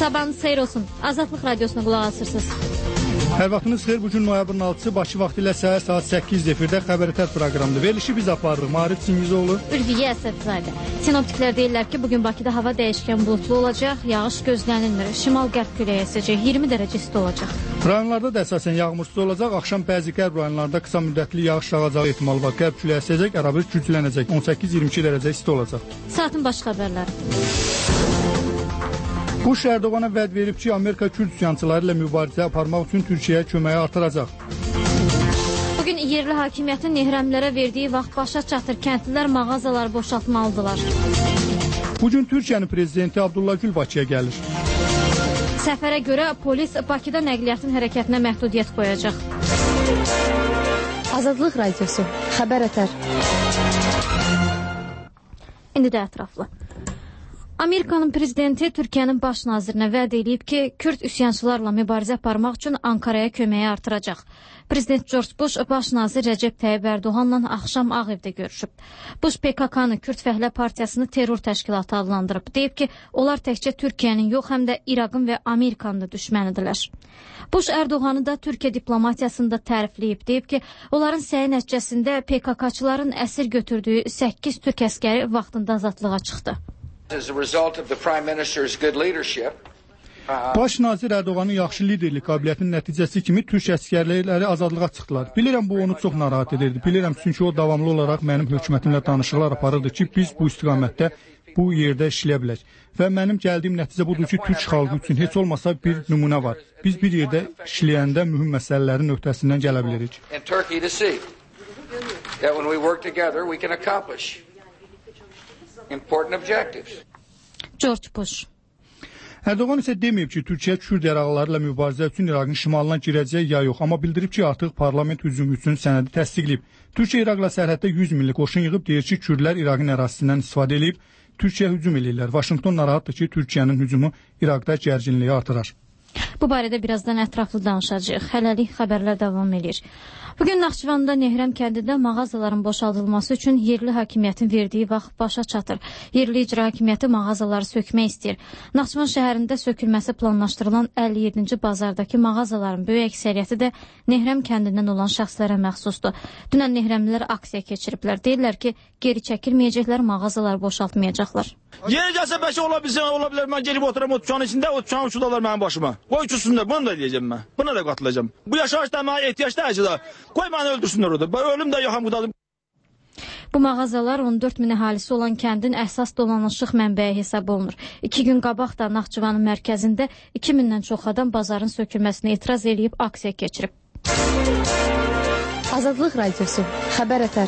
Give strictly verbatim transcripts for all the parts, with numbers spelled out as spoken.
Sabahınız xeyir olsun. Azadlıq Radiosuna qulaq asırsınız. Hər vaxtınız xeyir. Bugün noyabrın altısı Bakı vaxtı ilə səhər saat səkkiz efirdə Xəbər-Ətər proqramıdır. Verilişi biz aparırıq. Marif Çingizoğlu, Ülviyə Əsəfzadə. Sinoptiklər deyirlər ki, bugün Bakıda hava dəyişkən bulutlu olacaq, yağış gözlənilmir. Şimal-qərb küləyi əsəcək, iyirmi dərəcə isti olacaq. Rayonlarda da əsasən yağmursuz olacaq. Axşam bəzi qərb rayonlarda qısa müddətli yağış yağacağı ehtimalı var. Qərb küləyi əsəcək, arabir güclənəcək. on səkkiz iyirmi iki dərəcə isti olacaq. Saatin baş xəbərləri. Buş Ərdoğana vəd verib ki, Amerika Kürd üsyançıları ilə mübarizə aparmaq üçün Türkiyəyə köməyi artıracaq. Bugün yerli hakimiyyətin nehrəmlərə verdiyi vaxt başa çatır. Kəndlilər mağazaları boşaltmalıdırlar. Bugün Türkiyənin prezidenti Abdullah Gül Bakıya gəlir. Səfərə görə polis Bakıda nəqliyyatın hərəkətinə məhdudiyyət qoyacaq. Azadlıq Radiosu, Xəbər-Ətər. İndi də ətraflı. Amerikanın prezidenti Türkiyənin baş nazirinə vəd edib ki, Kürd üsyançılarla mübarizə aparmaq üçün Ankaraya köməyi artıracaq. Prezident George Bush baş nazir Rəcəb Tayyib Ərdoğanla axşam Ağ Evdə görüşüb. Bush P K K-nı Kürd Fəhlə Partiyasını terror təşkilatı adlandırıb. Deyib ki, onlar təkcə Türkiyənin yox, həm də İraqın və Amerikanın da düşmənidirlər. Bush Ərdoğanı da Türkiyə diplomatiyasında tərifləyib. Deyib ki, onların səyi nəticəsində P K K-çıların əsir götürdüyü səkkiz türk əskəri vaxtında azadlığa çıxdı. Baş nazir Ərdoğanın yaxşı liderlik qabiliyyətinin nəticəsi kimi türk əskərləri azadlığa çıxdılar. Bilirəm bu onu çox narahat edirdi. Bilirəm çünki o davamlı olaraq mənim hökumətimlə danışıqlar aparırdı ki, biz bu istiqamətdə bu yerdə işləyə bilək. Və mənim gəldiyim nəticə budur ki, türk xalqı üçün heç olmasa bir nümunə var. Biz bir yerdə işləyəndə mühüm məsələlərin öhdəsindən gələ bilirik. George Bush. Ərdoğan isə deməyib ki, Türkiyə Kürd yaralıları ilə mübarizə üçün İraqın şimalına girəcək ya yox, amma bildirib ki, artıq parlament hücumu üçün sənədi təsdiqləyib. Türkiyə İraqla sərhəddə yüz minlik qoşun yığıb, deyir ki, Kürdlər İraqın ərazisindən istifadə edib, Türkiyə hücum edirlər. Vaşinqton narahatdır ki, Türkiyənin hücumu İraqda gərginliyi artırar. Bu barədə birazdan ətraflı danışacağıq. Hələlik xəbərlər davam edir. Bugün Naxçıvanda Nehrəm kəndində mağazaların boşaldılması üçün yerli hakimiyyətin verdiyi vaxt başa çatır. Yerli icra hakimiyyəti mağazaları sökmək istəyir. Naxçıvan şəhərində sökülməsi planlaşdırılan əlli yeddinci bazardakı mağazaların böyük əksəriyyəti də Nehrəm kəndindən olan şəxslərə məxsusdur. Dünən Nehrəmlilər aksiya keçiriblər. Deyirlər ki, geri çəkilməyəcəklər, mağazaları boşaltmayacaqlar. Yeni gəlsə bəlkə ola bilsin, ola bilər. Mən gelib oturam o tükanın içində, o tükanı uçurdalar mənim başıma. Qoy uçursunlar, bunu da edəcəm mən. Buna da qatılacağım. Bu yaşayışda mənə ehtiyac deyəcək da. Qoy məni öldürsünlər orada. Ölüm də yaxam qıdadır. Bu mağazalar on dörd min əhalisi olan kəndin əsas dolanışıq mənbəyi hesab olunur. İki gün qabaq da Naxçıvanın mərkəzində iki mindən çox adam bazarın sökülməsinə etiraz edib aksiya keçirib. Azadlıq Radiosu, Xəbər-Ətər.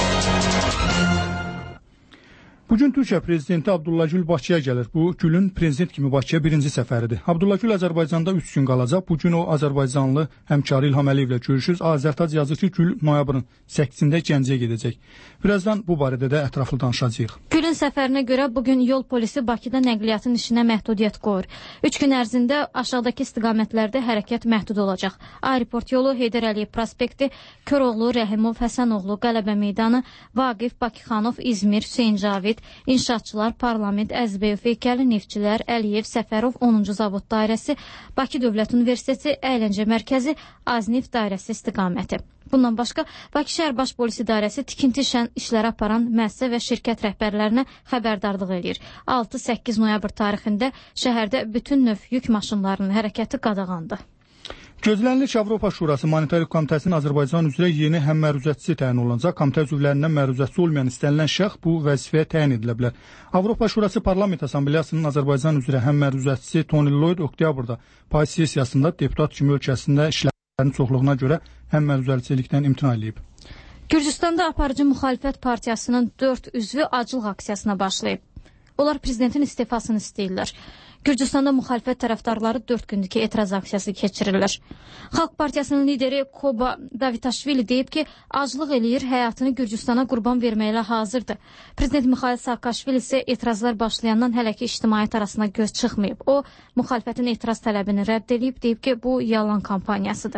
Bugün Türkiyə prezidenti Abdullah Gül Bakıya gəlir. Bu, Gülün prezident kimi Bakıya birinci səfəridir. Abdullah Gül Azərbaycanda üç gün qalacaq. Bugün o, Azərbaycanlı həmkarı İlham Əliyevlə görüşür. Azərtac yazır ki, Gül noyabrın səkkizində Gəncəyə gedəcək. Birazdan bu barədə də ətraflı danışacağıq. Gülün səfərinə görə bugün yol polisi Bakıda nəqliyyatın işinə məhdudiyyət qoyur. Üç gün ərzində aşağıdakı istiqamətlərdə hərəkət məhdud olacaq. Aeroport yolu, Heydər Əliyev prospekti, Köroğlu, Rəhimov, Həsənoğlu, Qələbə meydanı, Vaqif, Bakıxanov, İzmir, Hüseyin Cavid, İnşaatçılar, Parlament, Əzbəyev, Heykəli, Neftçilər, Əliyev, Səfərov, onuncu Zavod dairəsi, Bakı Dövlət Universiteti, Əyləncə Mərkəzi, Azneft dairəsi istiqaməti. Bundan başqa, Bakı şəhər baş polisi dairəsi tikinti işləri aparan müəssisə və şirkət rəhbərlərinə xəbərdarlıq edir. altı səkkiz noyabr tarixində şəhərdə bütün növ yük maşınlarının hərəkəti qadağandır. Gözlənilir ki, Avropa Şurası Monitoring Komitəsinin Azərbaycan üzrə yeni həmməruzətçisi təyin olunacaq. Komitə üzvlərindən məruzətçi olmayan istənilən şəxs bu vəzifəyə təyin edilə bilər. Avropa Şurası Parlament Assambleyasının Azərbaycan üzrə həmməruzətçisi Tony Lloyd oktyabrda pay sessiyasında deputat kimi ölkəsində işlərin çoxluğuna görə həmməruzətçilikdən imtina edib. Gürcüstanda aparıcı müxalifət partiyasının dörd üzvü aclıq aksiyasına başlayıb. Onlar prezidentin istifasını istəyirlər. Gürcüstanda müxalifət tərəfdarları dörd gündəki etiraz aksiyası keçirirlər. Xalq Partiyasının lideri Koba Davitaşvili deyib ki, aclıq eləyir, həyatını Gürcüstana qurban verməklə hazırdır. Prezident Mixail Saakashvili isə etirazlar başlayandan hələ ki ictimaiyyət arasına göz çıxmayıb. O, müxalifətin etiraz tələbini rədd edib, deyib ki, bu yalan kampaniyasıdır.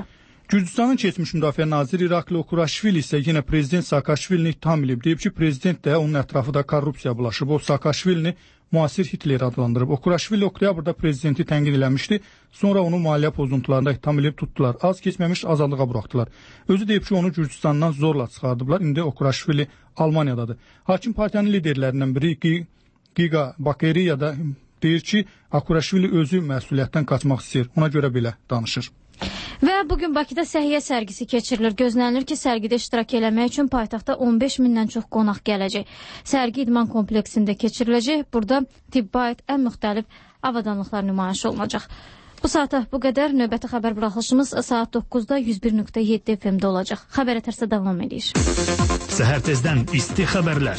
Gürcüstanın keçmiş müdafiə naziri İrakli Okuraşvili isə yenə prezident Saakashvilini ittiham edib. Deyib ki, prezident də onun ətrafı da korrupsiya bulaşıb. O Saakashvilini müasir Hitler adlandırıb. Okuraşvili oktyabrda prezidenti tənqid eləmişdi. Sonra onu maliyyə pozuntularında ittiham edib tutdular. Az keçməmiş azadlığa buraxdılar. Özü deyib ki, onu Gürcüstandan zorla çıxardıblar. İndi Okuraşvili Almaniyadadır. Hakim partiyanın liderlərindən biri Giga Bakeriya da deyir ki, Okuraşvili özü məsuliyyətdən qaçmaq istəyir. Ona görə belə danışır. Və bugün Bakıda səhiyyə sərgisi keçirilir. Gözlənilir ki, sərgidə iştirak eləmək üçün paytaxtda on beş mindən çox qonaq gələcək. Sərgi idman kompleksində keçiriləcək. Burada tibbi aid ən müxtəlif avadanlıqlar nümayiş olunacaq. Bu saata bu qədər. Növbəti xəbər buraxılışımız saat doqquzda yüz bir nöqtə yeddi F M-də olacaq. Xəbər ətərsə davam edir. Səhər tezdən isti xəbərlər.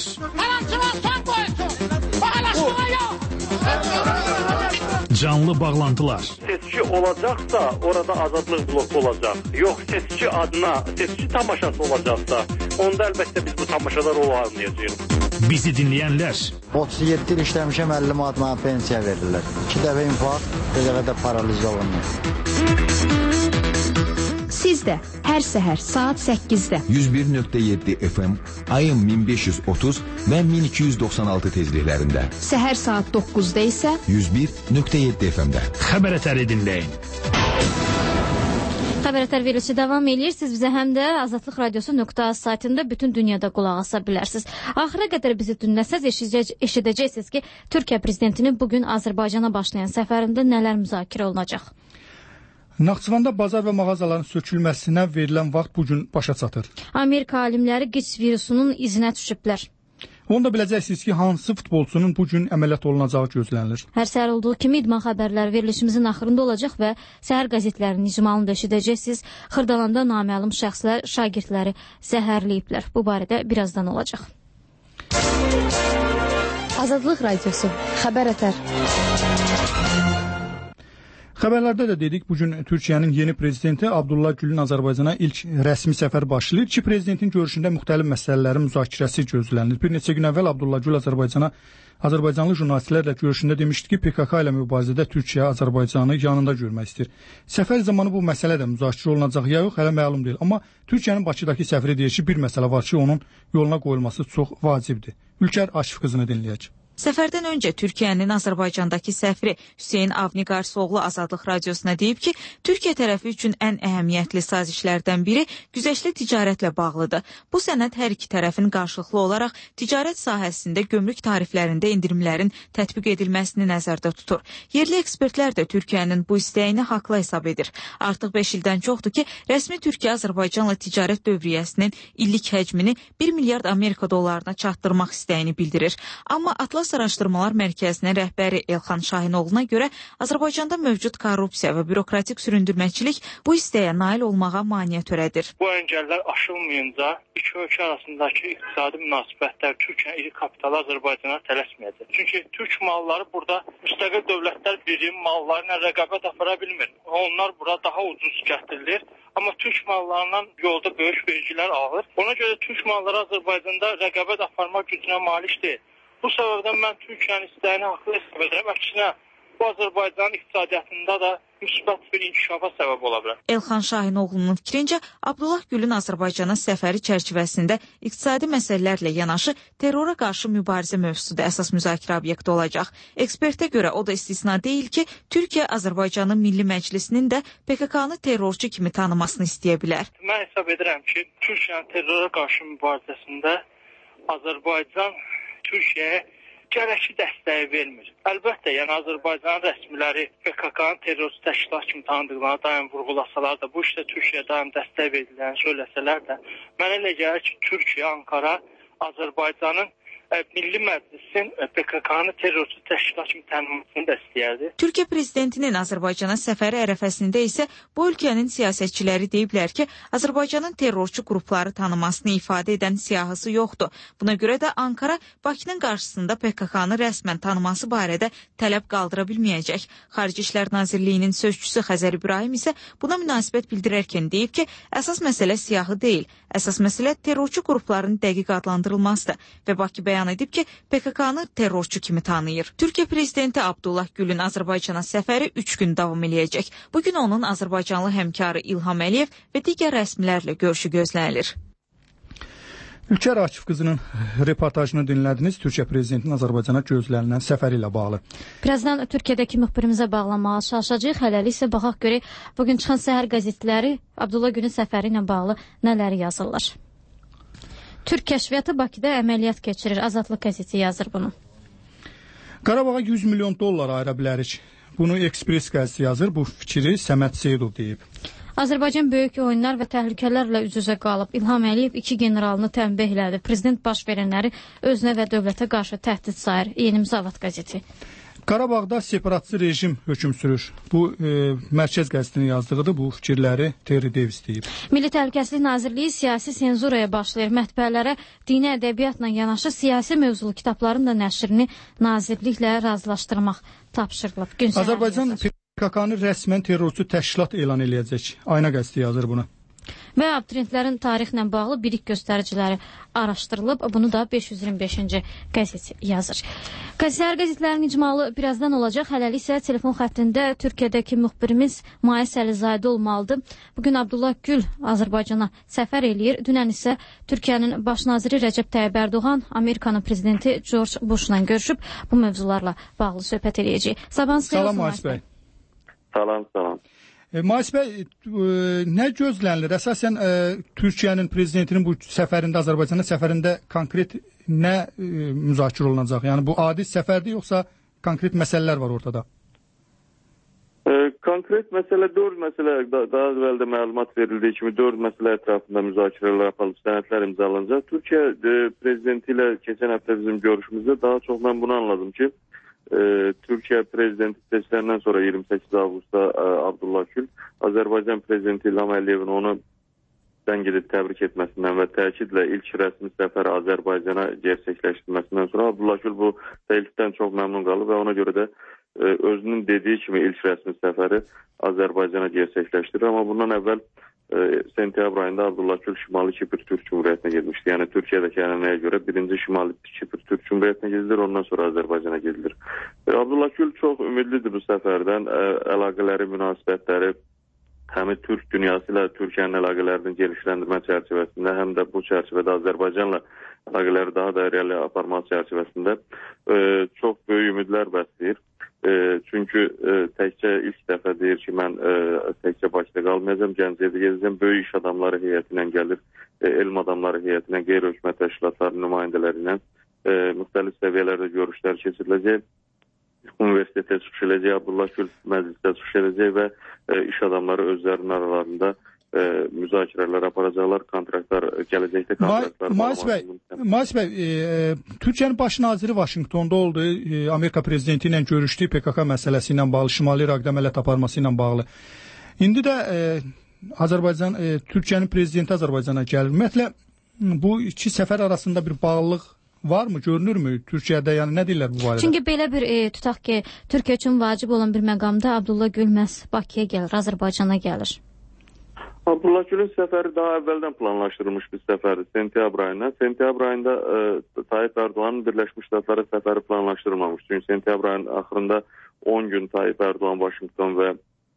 Canlı bağlantılar. Seçki olacaqsa orada azadlıq bloku olacaq. Yox, seçki adına seçki tamaşası olacaqsa onda əlbəttə biz bu tamaşalar olanlayacağıq. Bizi dinləyənlər. otuz yeddi il işləmişəm, əlli manat mənə pensiya verirlər. İki dəfə infarkt, bir dəfə də paraliz olunur. Siz də hər səhər saat səkkizdə yüz bir nöqtə yeddi F M, ayın min beş yüz otuz və min iki yüz doxsan altı tezliklərində. Səhər saat doqquzda isə yüz bir nöqtə yeddi F M-də. Xəbər ətəri dinləyin. Xəbər ətər verilişi davam edir. Siz bizə həm də azadlıq radiosu nöqtə az saytında bütün dünyada qulaq asa bilərsiniz. Axıra qədər bizi dinləsəz eşidəcəksiniz ki, Türkiyə prezidentinin bugün Azərbaycana başlayan səfərində nələr müzakirə olunacaq. Naxçıvanda bazar və mağazaların sökülməsinə verilən vaxt bugün başa çatır. Amerika alimləri QİÇS virusunun izinə düşüblər. Onu da biləcəksiniz ki, hansı futbolçunun bugün əməliyyat olunacağı gözlənilir. Hər səhər olduğu kimi idman xəbərləri verilişimizin axırında olacaq və səhər qəzetlərinin icmalını da eşidəcəksiniz. Xırdalanda naməlum şəxslər şagirdləri zəhərləyiblər. Bu barədə birazdan olacaq. Azadlıq radiosu, xəbər ətər. Xəbərlərdə də dedik, bugün Türkiyənin yeni prezidenti Abdullah Gülün Azərbaycana ilk rəsmi səfər başlayır. İki prezidentin görüşündə müxtəlif məsələlərin müzakirəsi gözlənilir. Bir neçə gün əvvəl Abdullah Gül Azərbaycana Azərbaycanlı jurnalistlərlə görüşündə demişdi ki, P K K ilə mübarizədə Türkiyə Azərbaycanı yanında görmək istəyir. Səfər zamanı bu məsələ də müzakirə olunacaq ya yox, hələ məlum deyil. Amma Türkiyənin Bakıdakı səfiri deyir ki, bir məsələ var ki, onun yoluna qoyulması çox vacibdir. Ülkər Aşif qızını dinləyək. Səfərdən öncə Türkiyənin Azərbaycandakı səfiri Hüseyn Avni Qarsoğlu Azadlıq radiosuna deyib ki, Türkiyə tərəfi üçün ən əhəmiyyətli sazişlərdən biri güzəştli ticarətlə bağlıdır. Bu sənəd hər iki tərəfin qarşılıqlı olaraq ticarət sahəsində gömrük tariflərində endirimlərin tətbiq edilməsini nəzərdə tutur. Yerli ekspertlər də Türkiyənin bu istəyini haqlı hesab edir. Artıq beş ildən çoxdur ki, rəsmi Türkiyə Azərbaycanla ticarət dövriyyəsinin illik həcmini bir milyard Amerika dollarına çatdırmaq istəyini bildirir. Amma Atlas Araşdırmalar Mərkəzinin rəhbəri Elxan Şahinoğlu'na görə Azərbaycanda mövcud korrupsiya və bürokratik süründürməçilik bu istəyə nail olmağa maneə törədir. Bu əngəllər aşılmayınca iki ölkə arasındakı iqtisadi münasibətlər Türkiyə iri kapitalı Azərbaycana tələsməyəcək. Çünki Türk malları burada müstəqil dövlətlər birinin malları ilə rəqabət apara bilmir. Onlar bura daha ucuz gətirilir. Amma Türk mallarından yolda böyük vergilər alır. Ona görə Türk malları Azərbaycanda rəqabət aparma gücünə malik deyil. Bu səbəbdən mən Türkiyənin istəyini haqlı hesab edirəm. Əksinə, bu Azərbaycanın iqtisadiyyatında da müsbət bir inkişafa səbəb ola bilər. Elxan Şahinoğlu'nun fikrincə, Abdullah Gülün Azərbaycana səfəri çərçivəsində iqtisadi məsələlərlə yanaşı terrora qarşı mübarizə mövzusu da əsas müzakirə obyekti olacaq. Ekspertə görə o da istisna deyil ki, Türkiyə Azərbaycanın Milli Məclisinin də P K K-nı terrorçu kimi tanımasını istəyə bilər. Mən hesab edirəm ki, Türkiyənin terrora qarşı mübarizəsində Azərbaycan Türkiyəyə gərəkli dəstəyi vermir. Əlbəttə, yəni Azərbaycan rəsmiləri P K K-nın terrorist təşkilat kimi tanıdıqlarını daim vurğulasalar da, bu işdə Türkiyəyə daim dəstək verildilərini söyləsələr də, mənə elə gəlir ki, Türkiyə, Ankara, Azərbaycanın Milli Məclisin P K K-nı terrorist təşkilat kimi tanımasını da istəyərdi. Türkiyə prezidentinin Azərbaycana səfəri ərəfəsində isə bu ölkənin siyasətçiləri deyiblər ki, Azərbaycanın terrorçu qrupları tanımasını ifadə edən siyahısı yoxdur. Buna görə də Ankara Bakının qarşısında P K K-nı rəsmən tanıması barədə tələb qaldıra bilməyəcək. Xarici İşlər Nazirliyinin sözçüsü Xəzər İbrahim isə buna münasibət bildirərkən deyib ki, əsas məsələ siyahı deyil, Əsas məsələ terrorçu qrupların dəqiq adlandırılmasıdır və Bakı bəyan edib ki, P K K-nı terrorçu kimi tanıyır. Türkiyə prezidenti Abdullah Gülün Azərbaycana səfəri üç gün davam eləyəcək. Bugün onun Azərbaycanlı həmkarı İlham Əliyev və digər rəsmilərlə görüşü gözlənilir. Ülkər Akif qızının reportajını dinlədiniz. Türkiyə prezidentinin Azərbaycana gözlənilən səfəri ilə bağlı. Birazdan Türkiyədəki müxbirimizə bağlamağa çalışacağıq. Hələlik isə baxaq görək, bugün çıxan səhər qəzetləri Abdullah Gülün səfəri ilə bağlı nələri yazırlar. Türk kəşfiyyatı Bakıda əməliyyat keçirir. Azadlıq qəzeti yazır bunu. Qarabağa yüz milyon dollar ayıra bilərik. Bunu Ekspres qəzeti yazır. Bu fikri Səməd Seyidov deyib. Azərbaycan böyük oyunlar və təhlükələrlə üz-üzə qalıb. İlham Əliyev iki generalını tənbih elədi. Prezident baş verənləri özünə və dövlətə qarşı təhdid sayır. Yeni Müsavat qəzeti. Qarabağda separatçı rejim hökm sürür. Bu e, Mərkəz qəzetinin yazdığıdır. Bu fikirləri Terry Davis deyib. Milli Təhlükəsizlik Nazirliyi siyasi senzuraya başlayır. Mətbəələrə dini ədəbiyyatla yanaşı siyasi mövzulu kitabların da nəşrini nazirliklə razılaşdırmaq tapşırılıb. Azərbaycan P K K-nı rəsmən terrorçu təşkilat elan eləyəcək. Ayna qəzeti yazır bunu. Və abituriyentlərin tarixlə bağlı bilik göstəriciləri araşdırılıb. Bunu da beş yüz iyirmi beşinci qəzet yazır. Səhər qəzetlərinin icmalı birazdan olacaq. Hələlik isə telefon xəttində Türkiyədəki müxbirimiz Mayis Əlizadə olmalıdır. Bugün Abdullah Gül Azərbaycana səfər eləyir. Dünən isə Türkiyənin baş naziri Rəcəb Tayyib Ərdoğan Amerikanın prezidenti George Bushla görüşüb. Bu mövzularla bağlı söhbət eləyəcək. Sabahınız xeyir olsun Mayis bəy. Salam, salam. E, Mayis bəy, e, nə gözlənilir? Əsasən e, Türkiyənin prezidentinin bu səfərində, Azərbaycana səfərində konkret nə e, müzakirə olunacaq? Yəni bu adi səfərdir, yoxsa konkret məsələlər var ortada? E, konkret məsələ, dörd məsələ, da, daha əvvəl də məlumat verildiyi kimi dörd məsələ ətrafında müzakirələr yapılıb, sənədlər imzalanacaq. Türkiyə e, prezidenti ilə keçən həftə bizim görüşümüzdə daha çox mən bunu anladım ki, Ee, Türkiyə prezidenti seçiləndən sonra iyirmi səkkiz avqustda e, Abdullah Gül Azərbaycan prezidenti İlham Əliyevin onu dən gedib təbrik etməsindən və təkidlə ilk rəsmi səfəri Azərbaycana gerçəkləşdirməsindən sonra Abdullah Gül bu təklifdən çox məmnun qalıb və ona görə də e, özünün dediyi kimi ilk rəsmi səfəri Azərbaycana gerçəkləşdirir. Amma bundan əvvəl e, sentyabr ayında Abdullah Gül Şimali Kipr Türk Cumhuriyyətinə gedmişdi. Yəni Türkiyədəki ənənəyə görə birinci Şimali Kipr Türk Cumhuriyyətinə gedilir, ondan sonra Azərbaycana gedilir. E, Abdullah Gül çox ümidlidir bu səfərdən. E, əlaqələri, münasibətləri həm Türk dünyası ilə Türkiyənin əlaqələrini genişləndirmə çərçivəsində, həm də bu çərçivədə Azərbaycanla əlaqələri daha da irəli aparmaq çərçivəsində e, çox böyük ümidlər bəsləyir. E, çünki e, təkcə ilk dəfə deyir ki, mən e, təkcə Bakıda qalmayacağım, Gəncədə gedəcəm, böyük iş adamları heyəti ilə gəlir, e, elm adamları heyəti ilə, qeyri-hökumət təşkilatları nümayəndələri ilə e, müxtəlif səviyyələrdə görüşlər keçiriləcək. Universitetə çıxış edəcək, Abdullah Gül məclisdə çıxış edəcək və e, iş adamları özlərinin aralarında e, müzakirələr aparacaqlar, kontraktlar, gələcəkdə kontraktlar. Mayis bəy, Mayis bəy e, Türkiyənin baş naziri Vaşinqtonda oldu, e, Amerika prezidenti ilə görüşdü, P K K məsələsi ilə bağlı, Şimali İraqda əməliyyat aparması ilə bağlı. İndi də e, Azərbaycan, e, Türkiyənin prezidenti Azərbaycana gəlir. Ümumiyyətlə, bu iki səfər arasında bir bağlılıq varmı, görünürmü Türkiyədə, yəni nə deyirlər bu barədə? Çünki belə bir e, tutaq ki, Türkiyə üçün vacib olan bir məqamda Abdullah Gül məhz Bakıya gəlir, Azərbaycana gəlir. Abdullah Gülün səfəri daha əvvəldən planlaşdırılmış bir səfərdir, sentyabr ayında. Sentyabr ayında e, Tayyip Erdoğan'ın Birləşmiş Ştatlara səfəri planlaşdırılmamış. Çünki sentyabr ayının axırında on gün Tayyip Erdoğan, Vaşinqton və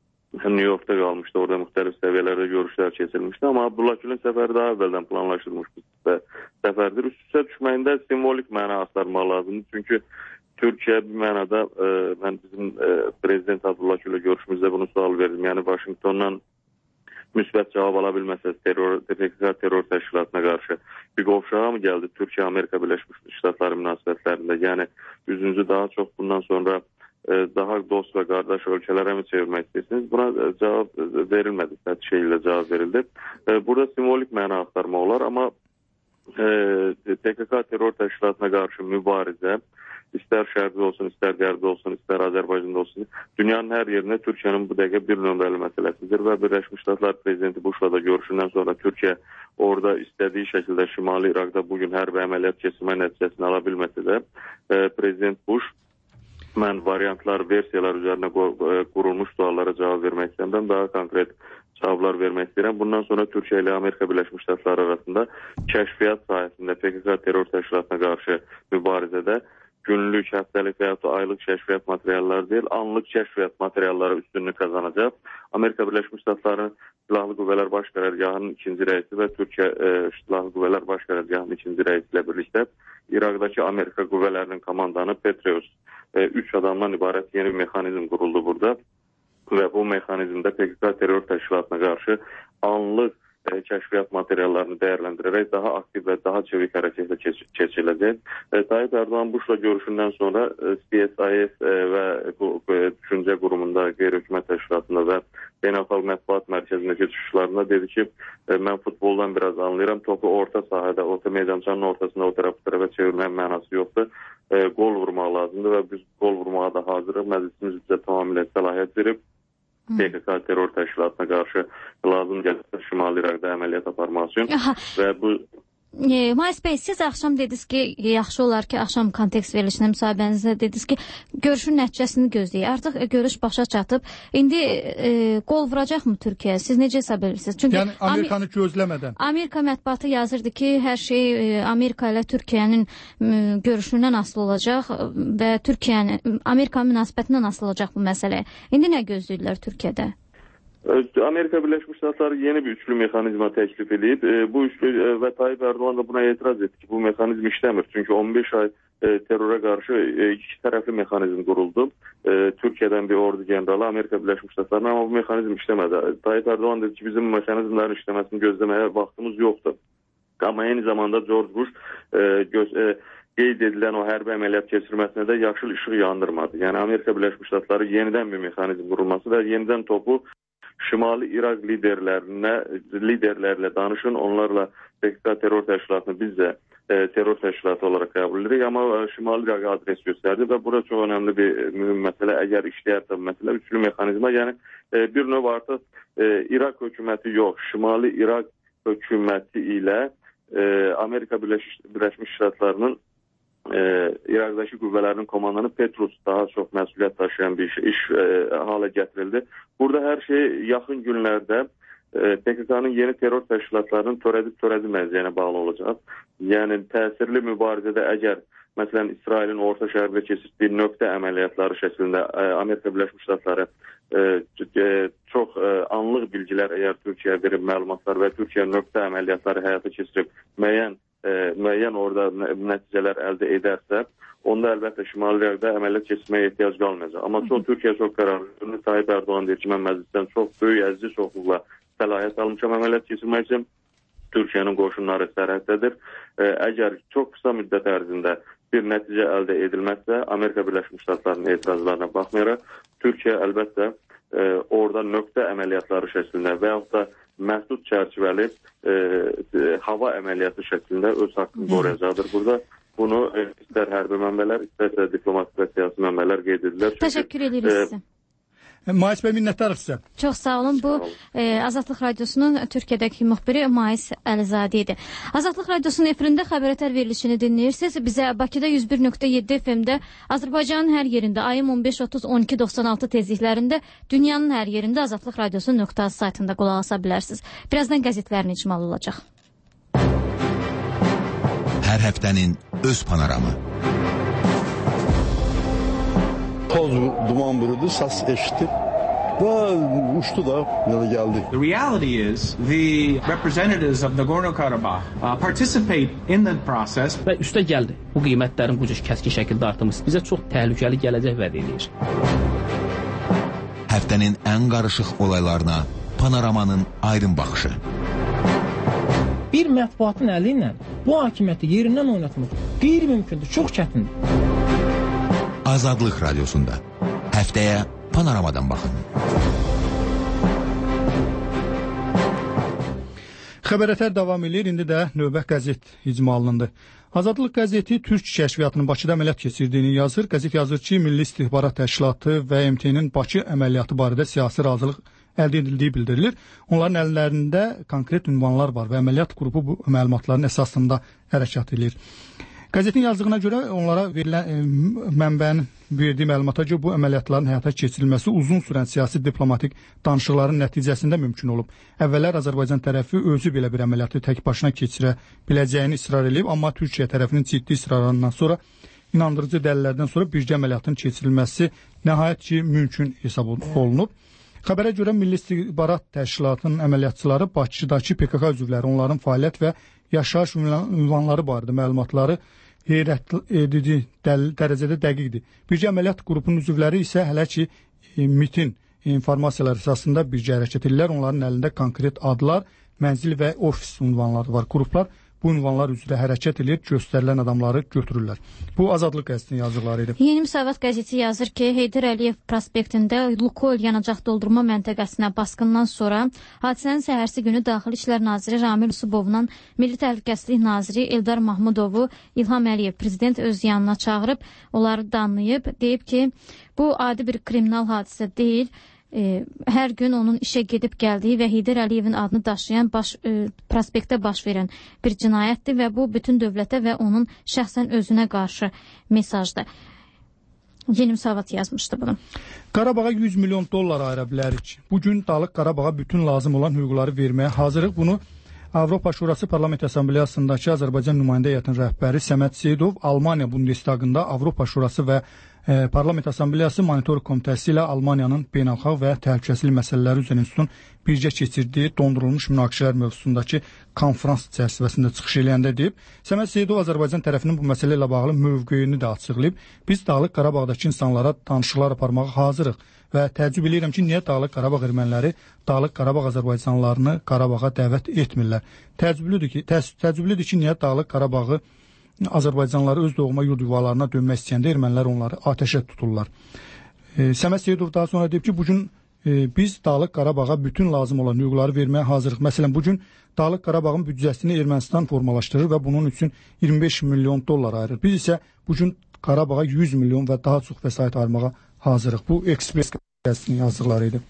New York'da qalmışdı. Orada müxtəlif səviyyələrdə görüşlər keçirilmişdi. Amma Abdullah Gülün səfəri daha əvvəldən planlaşdırılmış bir səfərdir. Üst-üstə düşməyində simvolik məna axtarmaq lazımdır. Çünki Türkiyə bir mənada, e, mən bizim e, prezident Abdullah Gül'lə görüşümüzdə bunu sual verdim. Yəni Vaşinqtondan müsbət cavab ala bilməsəz terror, P K K terror təşkilatına qarşı bir qovşağa mı gəldi Türkiyə-Amerika Birləşmiş Ştatları münasibətlərində? Yəni üzünüzü daha çox bundan sonra daha dost və qardaş ölkələrə mi çevirmək istəyirsiniz? Buna cavab verilmədi, sərt şeylə cavab verildi. Burada simvolik məna axtarmaq olar, amma P K K terror təşkilatına qarşı mübarizə, istər şərqdə olsun, istər qərbdə olsun, istər Azərbaycanda olsun, dünyanın hər yerində Türkiyənin bu dəqiqə bir nömrəli məsələsidir və Birləşmiş Ştatlar prezidenti Bushla da görüşündən sonra Türkiyə orada istədiyi şəkildə Şimali İraqda bugün hərbi əməliyyat keçirmə nəticəsini ala bilməsə də prezident Bush mən variantlar, versiyalar üzərinə qurulmuş suallara cavab vermək istəyirəm. Daha konkret cavablar vermək istəyirəm. Bundan sonra Türkiyə ilə Amerika Birləşmiş Ştatları arasında kəşfiyyat sahəsində P K K terror təşkilatına qarşı mübarizədə günlük, həftəlik və yaxud da aylıq kəşfiyyat materialları deyil, anlıq kəşfiyyat materialları üstünlük qazanacaq. Amerika Birləşmiş Ştatları Silahlı Qüvvələr Baş Qərargahının ikinci rəisi və Türkiyə e, Silahlı Qüvvələr Baş Qərargahının ikinci rəisi ilə birlikdə İraqdakı Amerika qüvvələrinin komandanı Petraeus e, üç adamdan ibarət yeni bir mexanizm quruldu burada və bu mexanizmdə P K K terror təşkilatına qarşı anlıq e, kəşfiyyat materiallarını dəyərləndirərək daha aktiv və daha çevik hərəkətlə keç keçiriləcək. E, Tayyip Erdoğan Bush'la görüşündən sonra e, C S I S e, və bu e, düşüncə qurumunda, qeyri-hökumət təşkilatında və Beynəlxalq Mətbuat Mərkəzindəki çıxışlarında dedi ki, e, mən futboldan biraz anlayıram, topu orta sahədə, orta meydançanın ortasında o tərəf bu tərəfə çevirməyin mənası yoxdur. E, gol vurmaq lazımdır və biz gol vurmağa da hazırıq. Məclisimiz bizə tamamilə səlahiyyət verib. P K K terror təşkilatına qarşı lazım gəlsə Şimali İraqda əməliyyat aparmaq üçün və bu E, Mayıs bəy, siz axşam dediniz ki, yaxşı olar ki, axşam kontekst verilişində müsahibənizdə dediniz ki, görüşün nəticəsini gözləyir. Artıq e, görüş başa çatıb. İndi e, qol vuracaqmı Türkiyə? Siz necə hesab edirsiniz? Çünki yəni Amerikanı gözləmədən. Amerika mətbuatı yazırdı ki, hər şey e, Amerika ilə Türkiyənin e, görüşündən asılı olacaq və Türkiyənin Amerika münasibətindən asılı olacaq bu məsələ. İndi nə gözləyirlər Türkiyədə? Amerika Birləşmiş Ştatları yeni bir üçlü mexanizma təklif edib. Bu üçlü və Tayyip Erdoğan da buna etiraz etdi ki, bu mexanizm işləmir. Çünki on beş ay terrora qarşı iki tərəfli mexanizm quruldu. Türkiyədən bir ordu generalı Amerika Birləşmiş Ştatlarına, amma bu mexanizm işləmədi. Tayyip Erdoğan dedi ki, bizim mexanizmlərin işləməsini gözləməyə vaxtımız yoxdur. Amma eyni zamanda George Bush göz qeyd edilən o hərbi əməliyyat keçirməsinə də yaşıl işıq yandırmadı. Yəni Amerika Birləşmiş Ştatları yenidən bir mexanizm qurulması və yenidən topu Şimali İraq liderlərinə, liderlərlə danışın, onlarla P K K terror təşkilatını biz də e, terror təşkilatı olaraq qəbul edirik, amma Şimali İraqa adres göstərdi və burada çox önəmli bir mühüm məsələ, əgər işləyərsə bu məsələ, üçlü mexanizma, yəni e, bir növ artıq e, İraq hökuməti yox, Şimali İraq hökuməti ilə e, Amerika Birləşmiş, Birləşmiş Ştatlarının E, İraqdakı qüvvələrin komandanı Petraeus daha çox məsuliyyət daşıyan bir iş, iş e, hala gətirildi. Burada hər şey yaxın günlərdə e, P K K'nın yeni terror təşkilatlarının törədib-törədilməyəcəyinə bağlı olacaq. Yəni təsirli mübarizədə əgər məsələn İsrailin Orta Şərqdə keçirdiyi nöqtə əməliyyatları şəklində e, Amerika Birləşmiş Ştatları e, e, çox e, anlıq bilgilər əgər Türkiyəyə verib məlumatlar və Türkiyə nöqtə əməliyyatları həyata keçirib müəyyən E, müəyyən orada nəticələr əldə edərsə, onda əlbəttə Şimali İraqda əməliyyat keçirməyə ehtiyac qalmayacaq. Amma çox Türkiyə çox qərarlı. Tayyip Erdoğan deyir ki, mən məclisdən çox böyük əziz çoxluqla səlahiyyət almışam əməliyyat keçirmək üçün. Türkiyənin qoşunları sərhəddədir. E, əgər çox qısa müddət ərzində bir nəticə əldə edilməzsə, Amerika Birləşmiş Ştatlarının etirazlarına baxmayaraq, Türkiyə əlbəttə e, orada nöqtə əməliyyatları şəklində və yaxud da məhdud çərçivəli e, e, hava əməliyyatı şəklində öz haqqını qoruyacaqdır. Burada bunu e, istər hərbi mənbələr, istərsə diplomatik və siyasi mənbələr qeyd edirlər. Təşəkkür edirik e, sizə. Mayıs bəy, minnətdarıq sizə. Çox sağ olun. Bu e, Azadlıq Radiosunun Türkiyədəki müxbiri Mayıs Əlizadə idi. Azadlıq Radiosunun efirində xəbərətər verilişini dinləyirsiniz. Bizə Bakıda yüz bir nöqtə yeddi F M-də, Azərbaycanın hər yerində, ayın on beş otuz on iki doxsan altı tezliklərində, dünyanın hər yerində Azadlıq Radiosu nöqtə az saytında qulaq asa bilərsiniz. Birazdan qəzetlərin icmalı olacaq. Hər həftənin öz panoramı. Toz duman bürüdü, səs eşitdik və uçdu da, yana gəldik. The reality is the representatives of Nagorno-Karabakh uh, participate in the process. Və üstə gəldi. Bu qiymətlərin bu cür kəskin şəkildə artımı bizə çox təhlükəli gələcək vəd edir. Həftənin ən qarışıq olaylarına panoramanın aydın baxışı. Bir mətbuatın əli ilə bu hakimiyyəti yerindən oynatmaq qeyri-mümkündür, çox çətindir. Azadlıq Radiosunda həftəyə panoramadan baxın. Xəbərətər davam edir, indi də növbə qəzet icmalındır. Azadlıq qəzeti Türk kəşfiyyatının Bakıda əməliyyat keçirdiyini yazır. Qəzet yazır ki, Milli İstihbarat Təşkilatı və M T N-in Bakı əməliyyatı barədə siyasi razılıq əldə edildiyi bildirilir. Onların əllərində konkret ünvanlar var və əməliyyat qrupu bu məlumatların əsasında hərəkat edir. Qəzetin yazdığına görə onlara verilən e, mənbənin verdiyi məlumata görə bu əməliyyatların həyata keçirilməsi uzun sürən siyasi diplomatik danışıqların nəticəsində mümkün olub. Əvvəllər Azərbaycan tərəfi özü belə bir əməliyyatı tək başına keçirə biləcəyini israr edib, amma Türkiyə tərəfinin ciddi israrından sonra, inandırıcı dəlillərdən sonra birgə əməliyyatın keçirilməsi nəhayət ki, mümkün hesab olunub. Xəbərə görə Milli İstihbarat Təşkilatının əməliyyatçıları Bakıdakı P K K üzvləri, onların fəaliyyət və yaşayış ünvanları barədə məlumatları heyrət edici dərəcədə dəqiqdir. Birgə əməliyyat qrupunun üzvləri isə hələ ki MİT-in informasiyaları əsasında birgə hərəkət edirlər. Onların əlində konkret adlar, mənzil və ofis ünvanları var. Qruplar bu ünvanlar üzrə hərəkət edir, göstərilən adamları götürürlər. Bu Azadlıq qəzetinin yazıqları idi. Yeni Müsavat qəzeti yazır ki, Heydər Əliyev prospektində Lukoil yanacaq doldurma məntəqəsinə basqından sonra hadisənin səhərsi günü Daxili İşlər Naziri Ramil Usubovla Milli Təhlükəsizlik Naziri Eldar Mahmudovu İlham Əliyev prezident öz yanına çağırıb, onları danlayıb, deyib ki, bu adi bir kriminal hadisə deyil. E, hər gün onun işə gedib gəldiyi və Heydər Əliyevin adını daşıyan baş, e, prospektdə baş verən bir cinayətdir və bu bütün dövlətə və onun şəxsən özünə qarşı mesajdır. Yeni Müsavat yazmışdı bunu. Qarabağa yüz milyon dollar ayıra bilərik. Bugün Dağlıq Qarabağa bütün lazım olan hüquqları verməyə hazırıq. Bunu Avropa Şurası Parlament Assambleyasındakı Azərbaycan nümayəndə heyətinin rəhbəri Səməd Seyidov Almaniya Bundestagında Avropa Şurası və e, Parlament Assambleyası Monitoring Komitəsi ilə Almaniyanın beynəlxalq və təhlükəsizlik məsələləri üzrə institutun birgə keçirdiyi dondurulmuş münaqişələr mövzusundakı konfrans çərçivəsində çıxış eləyəndə deyib. Səməd Seyidov Azərbaycan tərəfinin bu məsələ ilə bağlı mövqeyini də açıqlayıb. Biz Dağlıq Qarabağdakı insanlara danışıqlar aparmağa hazırıq və təəccüb edirəm ki, niyə Dağlıq Qarabağ erməniləri Dağlıq Qarabağ Azərbaycanlılarını Qarabağa dəvət etmirlər. Təəccüblüdür ki, təəccüblüdür ki, niyə Dağlıq Qarabağı Azərbaycanlıları öz doğma yurd yuvalarına dönmək istəyəndə ermənilər onları atəşə tuturlar. E, Səməd Seyidov daha sonra deyib ki, bugün e, biz Dağlıq Qarabağa bütün lazım olan hüquqları verməyə hazırıq. Məsələn, bugün Dağlıq Qarabağın büdcəsini Ermənistan formalaşdırır və bunun üçün iyirmi beş milyon dollar ayırır. Biz isə bugün Qarabağa yüz milyon və daha çox vəsait ayırmağa hazırıq. Bu Ekspres qəzetinin yazdıqları idi.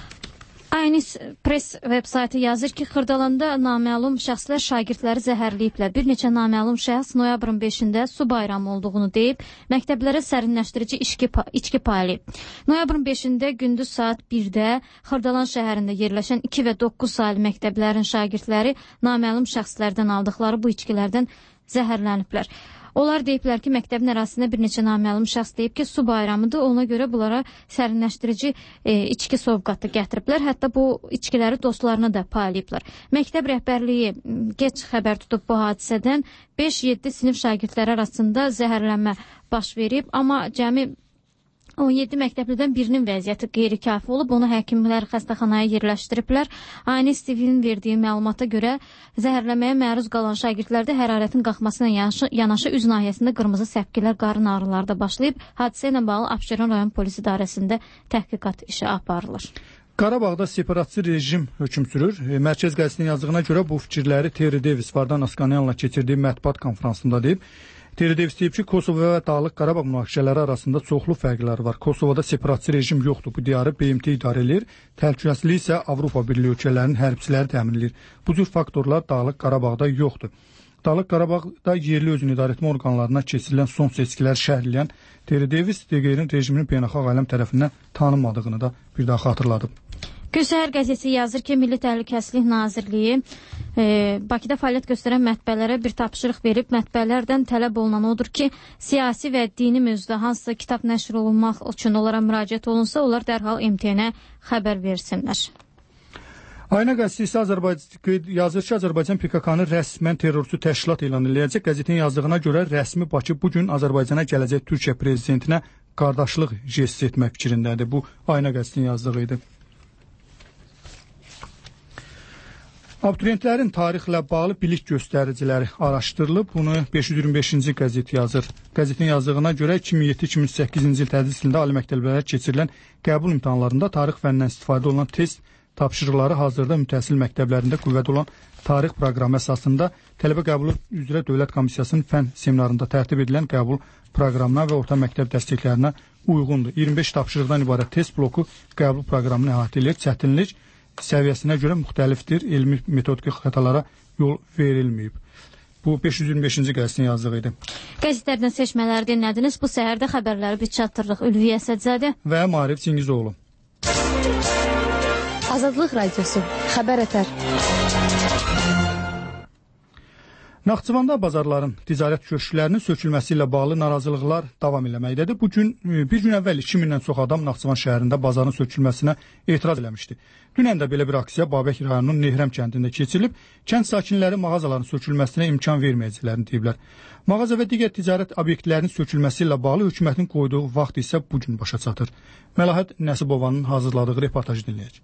Aynis Press veb-saytı yazır ki, Xırdalanda naməlum şəxslər şagirdləri zəhərləyiblər. Bir neçə naməlum şəxs noyabrın beşində su bayramı olduğunu deyib, məktəblərə sərinləşdirici içki, içki paylayıb. Noyabrın beşində gündüz saat birdə Xırdalan şəhərində yerləşən iki və doqquz saylı məktəblərin şagirdləri naməlum şəxslərdən aldıqları bu içkilərdən zəhərləniblər. Onlar deyiblər ki, məktəbin ərazisində bir neçə naməlum şəxs deyib ki, su bayramıdır, ona görə bunlara sərinləşdirici e, içki sovqatı gətiriblər. Hətta bu içkiləri dostlarına da paylayıblar. Məktəb rəhbərliyi geç xəbər tutub bu hadisədən. beş yeddi sinif şagirdləri arasında zəhərlənmə baş verib, amma cəmi on yeddi məktəblidən birinin vəziyyəti qeyri-kafi olub, onu həkimlər xəstəxanaya yerləşdiriblər. Aynis T V-nin verdiyi məlumata görə zəhərləməyə məruz qalan şagirdlərdə hərarətin qalxmasına yanaşı, yanaşı üz nahiyəsində qırmızı səpkilər, qarın ağrıları da başlayıb. Hadisə ilə bağlı Abşeron rayon polis idarəsində təhqiqat işi aparılır. Qarabağda separatçı rejim hökm sürür. Mərkəz qəzetinin yazdığına görə bu fikirləri Terry Davis Vardan Askanyanla keçirdiyi mətbuat konfransında deyib. Terry Davis deyib ki, Kosovo və Dağlıq Qarabağ münaqişələri arasında çoxlu fərqlər var. Kosovada separatçı rejim yoxdur. Bu diyarı B M T idarə edir. Təhlükəsizlik isə Avropa Birliyi ölkələrinin hərbçiləri təmin edir. Bu cür faktorlar Dağlıq Qarabağda yoxdur. Dağlıq Qarabağda yerli özünü idarə etmə orqanlarına keçirilən son seçkiləri şərhləyən Terry Davis D G R-in rejiminin beynəlxalq aləm tərəfindən tanınmadığını da bir daha xatırladıb. Gülsəhər qəzeti yazır ki, Milli Təhlükəsizlik Nazirliyi e, Bakıda fəaliyyət göstərən mətbəələrə bir tapşırıq verib. Mətbəələrdən tələb olunan odur ki, siyasi və dini mövzuda hansısa kitab nəşr olunmaq üçün onlara müraciət olunsa, onlar dərhal M T N-ə xəbər versinlər. Ayna qəzeti isə Azərbaycan yazır ki, Azərbaycan P K K-nı rəsmən terrorçu təşkilat elan edəcək. Qəzetin yazdığına görə rəsmi Bakı bugün Azərbaycana gələcək Türkiyə prezidentinə qardaşlıq jest etmək fikrindədir. Bu Ayna qəzetinin yazdığı idi. Abituriyentlərin tarixlə bağlı bilik göstəriciləri araşdırılıb. Bunu beş yüz iyirmi beşinci qəzet yazır. Qəzetin yazdığına görə iki min yeddi iki min səkkizinci il tədris ilində ali məktəblərə keçirilən qəbul imtahanlarında tarix fənnindən istifadə olunan test tapşırıqları hazırda mütəhsil məktəblərində qüvvədə olan tarix proqramı əsasında tələbə qəbulu üzrə Dövlət Komissiyasının fənn seminarında tərtib edilən qəbul proqramına və orta məktəb dəstəklərinə uyğundur. iyirmi beş tapşırıqdan ibarət test bloku qəbul proqramını əhatə edir. Çətinlik səviyyəsinə görə müxtəlifdir. Elmi metodiki xətalara yol verilməyib. Bu beş yüz iyirmi beşinci qəzetin yazdığı idi. Qəzetlərdən seçmələri dinlədiniz. Bu səhərdə xəbərləri biz çatdırırıq. Ülviyə Əsədzadə və Maarif Çingizoğlu. Azadlıq Radiosu. Xəbər ətər. Naxçıvanda bazarların, ticarət köşklərinin sökülməsi ilə bağlı narazılıqlar davam eləməkdədir. Bu gün bir gün əvvəl iki mindən çox adam Naxçıvan şəhərində bazarın sökülməsinə etiraz eləmişdi. Dünən də belə bir aksiya Babək rayonunun Nehrəm kəndində keçirilib, kənd sakinləri mağazaların sökülməsinə imkan verməyəcəklərini deyiblər. Mağaza və digər ticarət obyektlərinin sökülməsi ilə bağlı hökumətin qoyduğu vaxt isə bu gün başa çatır. Məlahət Nəsibovanın hazırladığı reportajı dinləyək.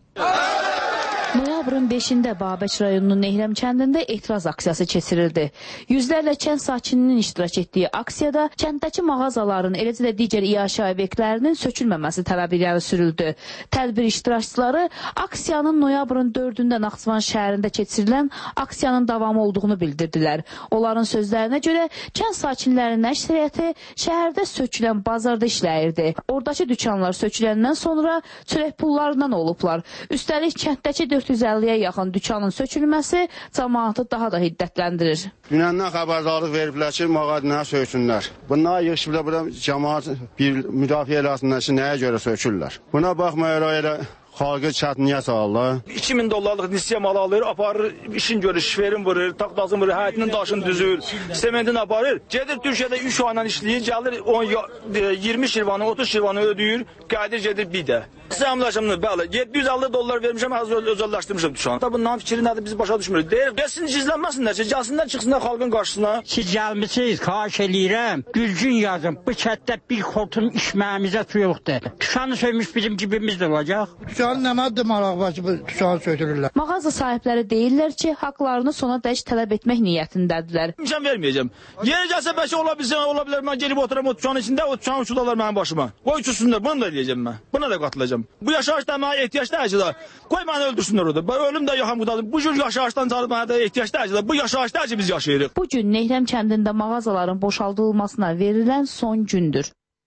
Noyabrın beşində Babək rayonunun Nehrəm kəndində etiraz aksiyası keçirildi. Yüzlərlə kənd sakininin iştirak etdiyi aksiyada kənddəki mağazaların, eləcə də digər iaşə obyektlərinin sökülməməsi tələbi irəli sürüldü. Tədbir iştirakçıları aksiyanın noyabrın dördündə Naxçıvan şəhərində keçirilən aksiyanın davamı olduğunu bildirdilər. Onların sözlərinə görə kənd sakinlərinin əksəriyyəti şəhərdə sökülən bazarda işləyirdi. Oradakı dükanlar söküləndən sonra çörək pullarından olublar. Üstəlik kənddəki dörd yüz əlliyə yaxın dükanın sökülməsi cəmaatı daha da hiddətləndirir. Dünəndən xəbərdarlıq veriblər ki, mağazalara söksünlər. Bunlar yığışıblar, burada cəmaat bir müdafiə eləsinlər ki, nəyə görə sökürlər. Buna baxmayaraq elə xalqı çətinliyə salırlar. iki min dollarlıq nisiyə mal alır, aparır, işin görür, şiferin vurur, taxtasını vurur, həyətinin daşını düzür, sementin aparır. Gedir Türkiyədə üç ayla işləyir, gəlir on, iyirmi şirvanı, otuz şirvanı ödəyir, qədir gedir bir də. Səmlaşımını, bəli, yeddi yüz əlli dollar vermişəm, az özəlləşdirmişəm dükanı. Bunların fikri nədir, biz başa düşmürük. Deyir, gəlsin gizlənməsinlər ki, gəlsinlər, çıxsınlar xalqın qarşısına. Siz gəlmişsiniz, xahiş eləyirəm, düzgün yazın, bu kətdə bir xortum içməyimizə su yoxdur. Dükanı söymüş bizim cibimizdə olacaq. Dükanı nə maddə maraq var ki, bu dükanı sökülürlər. Mağaza sahibləri deyirlər ki, haqlarını sona dək tələb etmək niyyətindədirlər. İmkan verməyəcəm. Yeri gəlsə bəlkə ola bilsin, ola bilər, mən gelib oturam o dükanın içində, o dükanı uçudalar mənim başıma. Qoy uçursunlar, bunu da eləyəcəm mən. Buna da qatılacağım. Bu yaşayışda mənə ehtiyac deyəcək da, qoy məni öldürsünlər orada. Ölüm də yaxam qudadır. Bu cür yaşayışdan çalıb mənə də ehtiyac deyəcək da, bu yaşayışda ki biz yaşayırıq. Bu gün Nehrəm kəndində mağazaların boşaldılmasına verilən son gündür.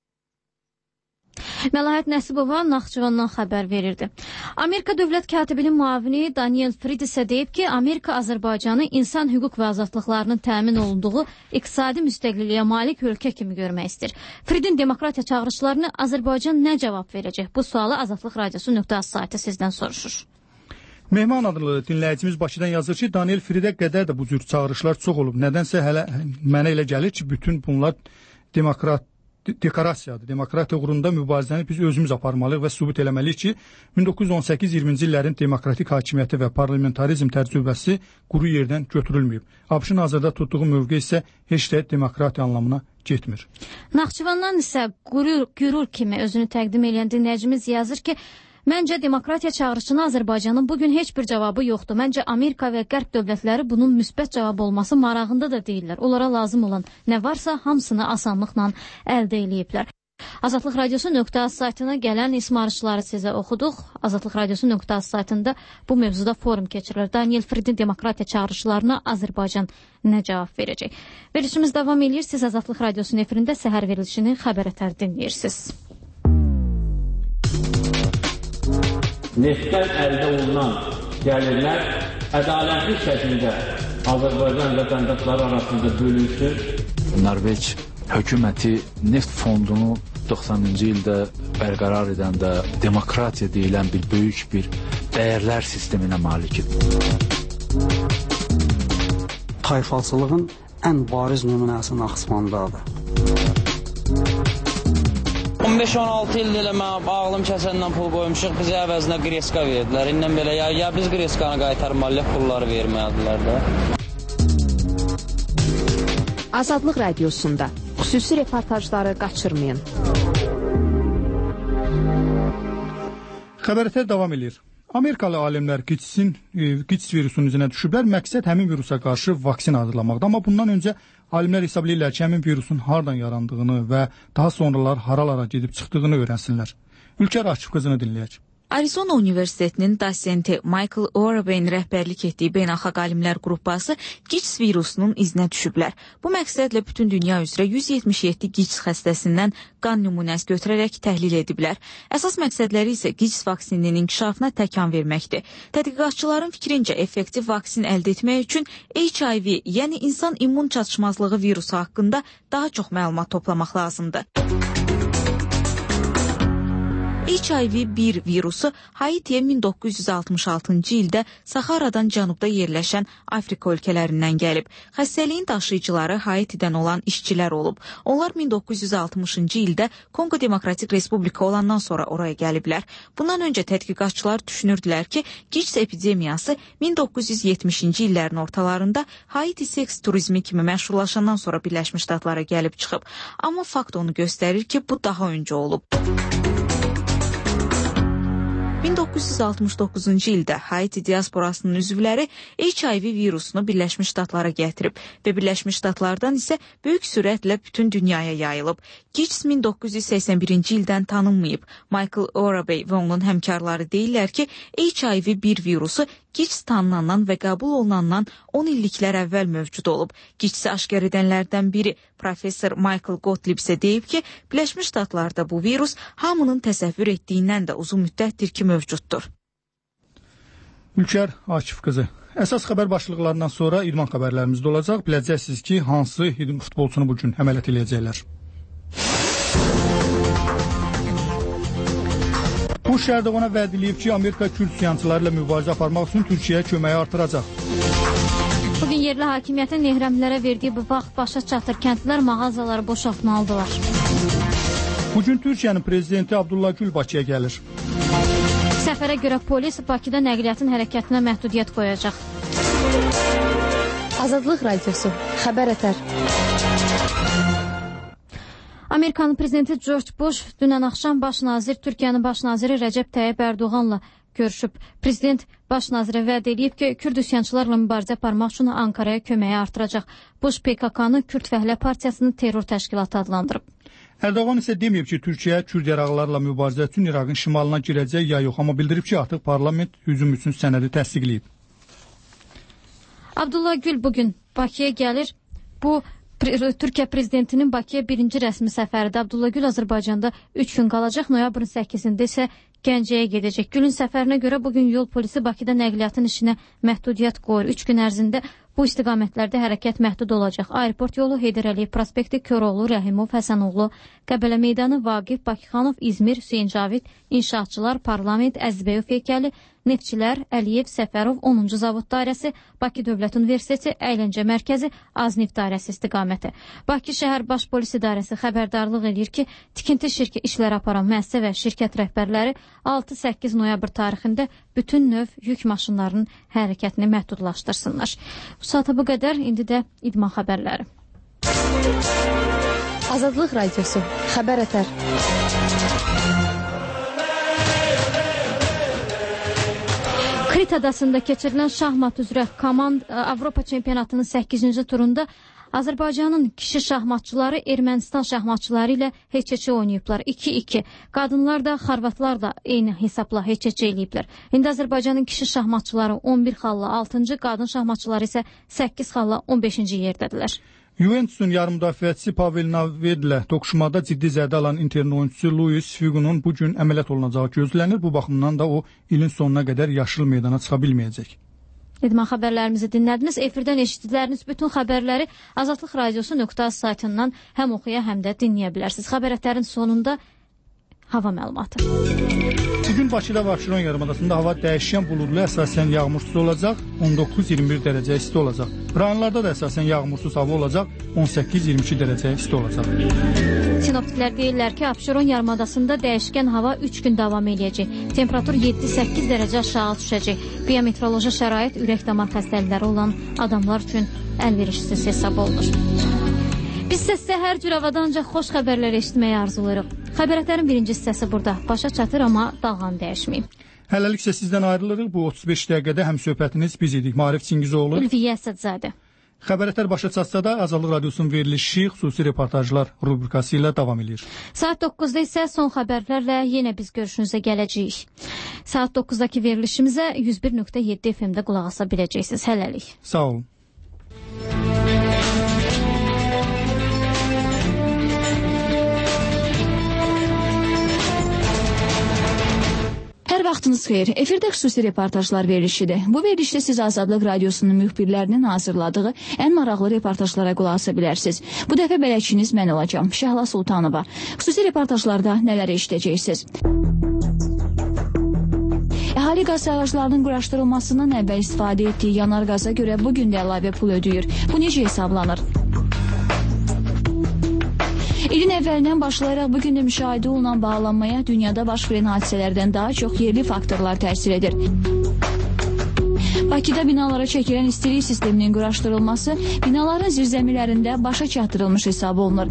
Məlahət Nəsibova Naxçıvandan xəbər verirdi. Amerika dövlət katibinin müavini Daniel Fried isə deyib ki, Amerika Azərbaycanı insan hüquq və azadlıqlarının təmin olunduğu iqtisadi müstəqilliyə malik ölkə kimi görmək istəyir. Friedin demokratiya çağırışlarını Azərbaycan nə cavab verəcək? Bu sualı Azadlıq Radiosu nöqtə az saytı sizdən soruşur. Mehman adlı dinləyicimiz Bakıdan yazır ki, Daniel Friedə qədər də bu cür çağırışlar çox olub. Nədənsə hələ mənə elə gəlir ki, bütün bunlar demokrat dekorasiyadır. Demokratiya uğrunda mübarizəni biz özümüz aparmalıyıq və sübut eləməliyik ki, min doqquz yüz on səkkiz iyirminci illərin demokratik hakimiyyəti və parlamentarizm təcrübəsi quru yerdən götürülməyib. ABŞ-ın hazırda tutduğu mövqe isə heç də demokratiya anlamına getmir. Naxçıvandan isə qürur, qürur kimi özünü təqdim edən dinləyicimiz yazır ki, məncə demokratiya çağırışına Azərbaycanın bugün heç bir cavabı yoxdur. Məncə Amerika və Qərb dövlətləri bunun müsbət cavab olması marağında da deyirlər. Onlara lazım olan nə varsa hamısını asanlıqla əldə eləyiblər. Azadlıq Radiosu nöqtə az saytına gələn ismarışları sizə oxuduq. Azadlıq Radiosu nöqtə az saytında bu mövzuda forum keçirilir. Daniel Friedin demokratiya çağırışlarına Azərbaycan nə cavab verəcək? Verilişimiz davam edir. Siz Azadlıq Radiosunun efirində səhər verilişini xəbər ətər dinləyirsiniz. Neftdən əldə olunan gəlirlər ədalətli şəkildə Azərbaycan vətəndaşları arasında bölünsün. Norveç hökuməti neft fondunu doxsanıncı ildə bərqərar edəndə demokratiya deyilən bir böyük bir dəyərlər sisteminə malikdir. Tayfalçılığın ən bariz nümunəsi Naxçıvandadır. on beş on altı ildir elə mən ağlım kəsəndən pul qoymuşuq, bizə əvəzinə qreska verdilər. İndən belə ya, ya biz qreskanı qaytarmalıyıq, pulları verməyədilər də. Azadlıq Radiosunda xüsusi reportajları qaçırmayın. Xəbərətər davam edir. Amerikalı alimlər QITS-in, QITS virusunun üzünə düşüblər. Məqsəd həmin virusa qarşı vaksin hazırlamaqdır. Amma bundan öncə alimlər hesab edirlər ki, həmin virusun hardan yarandığını və daha sonralar haralara gedib çıxdığını öyrənsinlər. Ülkər Akif qızını dinləyək. Arizona Universitetinin dosenti Michael Orabeyn rəhbərlik etdiyi beynəlxalq alimlər qrupası gics virusunun izinə düşüblər. Bu məqsədlə bütün dünya üzrə yüz yetmiş yeddi gics xəstəsindən qan nümunəsi götürərək təhlil ediblər. Əsas məqsədləri isə gics vaksininin inkişafına təkan verməkdir. Tədqiqatçıların fikrincə effektiv vaksin əldə etmək üçün H I V, yəni insan immun çatışmazlığı virusu haqqında daha çox məlumat toplamaq lazımdır. H I V bir virusu Haitiyə min doqquz yüz altmış altıncı ildə Saxaradan cənubda yerləşən Afrika ölkələrindən gəlib. Xəstəliyin daşıyıcıları Haitidən olan işçilər olub. Onlar min doqquz yüz altmışıncı ildə Kongo Demokratik Respublika olandan sonra oraya gəliblər. Bundan öncə tədqiqatçılar düşünürdülər ki, gics epidemiyası min doqquz yüz yetmişinci illərin ortalarında Haiti seks turizmi kimi məşhurlaşandan sonra Birləşmiş Ştatlara gəlib çıxıb. Amma fakt onu göstərir ki, bu daha öncə olub. min doqquz yüz altmış doqquzuncu ildə Haiti diasporasının üzvləri H I V virusunu Birləşmiş Ştatlara gətirib və Birləşmiş Ştatlardan isə böyük sürətlə bütün dünyaya yayılıb. Gics min doqquz yüz səksən birinci ildən tanınmayıb. Michael Orabey və onun həmkarları deyirlər ki, H I V bir virusu gics tanınandan və qəbul olunandan on illiklər əvvəl mövcud olub. Gicsi aşkar edənlərdən biri professor Michael Gottlieb isə deyib ki, Birləşmiş Ştatlarda bu virus hamının təsəvvür etdiyindən də uzun müddətdir ki, mövcuddur. Ülkər Akif qızı. Əsas xəbər başlıqlarından sonra idman xəbərlərimizdə olacaq. Biləcəksiniz ki, hansı futbolçunu bugün əməliyyat eləyəcəklər. Bu şəhərdə ona vəd edilib ki, Amerika Kürd üsyançıları ilə mübarizə aparmaq üçün Türkiyəyə köməyi artıracaq. Bugün yerli hakimiyyətin Nehrəmlilərə verdiyi bu vaxt başa çatır. Kəndlilər mağazaları boşaltmalıdırlar. Bugün Türkiyənin prezidenti Abdullah Gül Bakıya gəlir. Səfərə görə polis Bakıda nəqliyyatın hərəkətinə məhdudiyyət qoyacaq. Azadlıq Radiosu, xəbər ətər. Amerikanın prezidenti George Bush dünən axşam baş nazir Türkiyənin baş naziri Rəcəb Tayyip Ərdoğanla görüşüb. Prezident baş nazirə vəd edib ki, Kürd üsyançılarla mübarizə aparmaq üçün Ankaraya köməyi artıracaq. Bush P K K-nı Kürd Fəhlə Partiyasını terror təşkilatı adlandırıb. Ərdoğan isə deməyib ki, Türkiyə Kürd yaraqlarla mübarizə üçün İraqın şimalına girəcək ya yox, amma bildirib ki, artıq parlament hücum üçün sənədi təsdiqləyib. Abdullah Gül bugün Bakıya gəlir. Bu Türkiyə prezidentinin Bakıya birinci rəsmi səfəridir. Abdullah Gül Azərbaycanda üç gün qalacaq. Noyabrın səkkizində isə Gəncəyə gedəcək. Gülün səfərinə görə bugün yol polisi Bakıda nəqliyyatın işinə məhdudiyyət qoyur. üç gün ərzində bu istiqamətlərdə hərəkət məhdud olacaq. Aeroport yolu, Heydər Əliyev prospekti, Köroğlu, Rəhimov, Həsənoğlu, Qəbələ meydanı, Vaqif, Bakıxanov, İzmir, Hüseyin Cavid, İnşaatçılar, Parlament, Əzizbəyov heykəli, Neftçilər, Əliyev, Səfərov, onuncu Zavod dairəsi, Bakı Dövlət Universiteti, Əyləncə Mərkəzi, Azneft dairəsi istiqaməti. Bakı şəhər baş polis idarəsi xəbərdarlıq edir ki, tikinti şirkət işləri aparan müəssisə və şirkət rəhbərləri altı səkkiz noyabr tarixində bütün növ yük maşınlarının hərəkətini məhdudlaşdırsınlar. Bu saata bu qədər, indi də idman xəbərləri. Azadlıq Radiosu, xəbər ətər. Krit adasında keçirilən şahmat üzrə komand Avropa çempionatının səkkizinci turunda Azərbaycanın kişi şahmatçıları Ermənistan şahmatçıları ilə heç-heçə oynayıblar. iki iki. Qadınlar da, xorvatlar da eyni hesabla heç-heçə eləyiblər. İndi Azərbaycanın kişi şahmatçıları on bir xalla altıncı, qadın şahmatçıları isə səkkiz xalla on beşinci yerdədirlər. Juventus'un yarım müdafiəçisi Pavel Nedved ilə toqquşmada ciddi zərdə alan Interin oyunçusu Luis Figo'nun bugün əməliyyat olunacağı gözlənir. Bu baxımdan da o ilin sonuna qədər yaşıl meydana çıxa bilməyəcək. İdman xəbərlərimizi dinlədiniz. Efirdən eşitdikləriniz bütün xəbərləri azadlıq radiosu nöqtə az saytından həm oxuya, həm də dinləyə bilərsiniz. Xəbərətlərin sonunda hava məlumatı. Bugün Bakıda və Abşeron yarımadasında hava dəyişkən buludlu, əsasən yağmursuz olacaq, on doqquz iyirmi bir dərəcə isti olacaq. Rayonlarda da əsasən yağmursuz hava olacaq, on səkkiz iyirmi iki dərəcə isti olacaq. Sinoptiklər deyirlər ki, Abşeron yarımadasında dəyişkən hava üç gün davam edəcək. Temperatur yeddi səkkiz dərəcə aşağı düşəcək. Biometroloji şərait ürək-damar xəstəlikləri olan adamlar üçün əlverişsiz hesab olunur. Biz sizə hər cür havada ancaq xoş xəbərlər eşitməyi arzulayırıq. Xəbərətlərin birinci hissəsi burada. Başa çatır, amma dalğanı dəyişməyib. Hələlik isə sizdən ayrılırıq. Bu otuz beş dəqiqədə həm söhbətiniz biz idik. Maarif Çingizoğlu, Ülviyə Əsədzadə. Xəbərətər başa çatsa da Azadlıq Radiosunun verilişi xüsusi reportajlar rubrikası ilə davam edir. Saat doqquzda isə son xəbərlərlə yenə biz görüşünüzə gələcəyik. Saat doqquzdakı verilişimizə yüz bir nöqtə yeddi F M-də qulaq asa biləcəksiniz. Hələlik. Sağ olun. Hər vaxtınız xeyir. Efirdə xüsusi reportajlar verilişidir. Bu verilişdə siz Azadlıq Radiosunun müxbirlərinin hazırladığı ən maraqlı reportajlara qulaq asa bilərsiniz. Bu dəfə bələdçiniz mən olacağam, Şəhla Sultanova. Xüsusi reportajlarda nələr eşidəcəksiniz? Əhali qaz sayğaclarının quraşdırılmasından əvvəl istifadə etdiyi yanar qaza görə bu gün də əlavə pul ödəyir. Bu necə hesablanır? İlin əvvəlindən başlayaraq bugün də müşahidə olunan bağlanmaya dünyada baş verən hadisələrdən daha çox yerli faktorlar təsir edir. Bakıda binalara çəkilən istilik sisteminin quraşdırılması binaların zirzəmilərində başa çatdırılmış hesab olunur.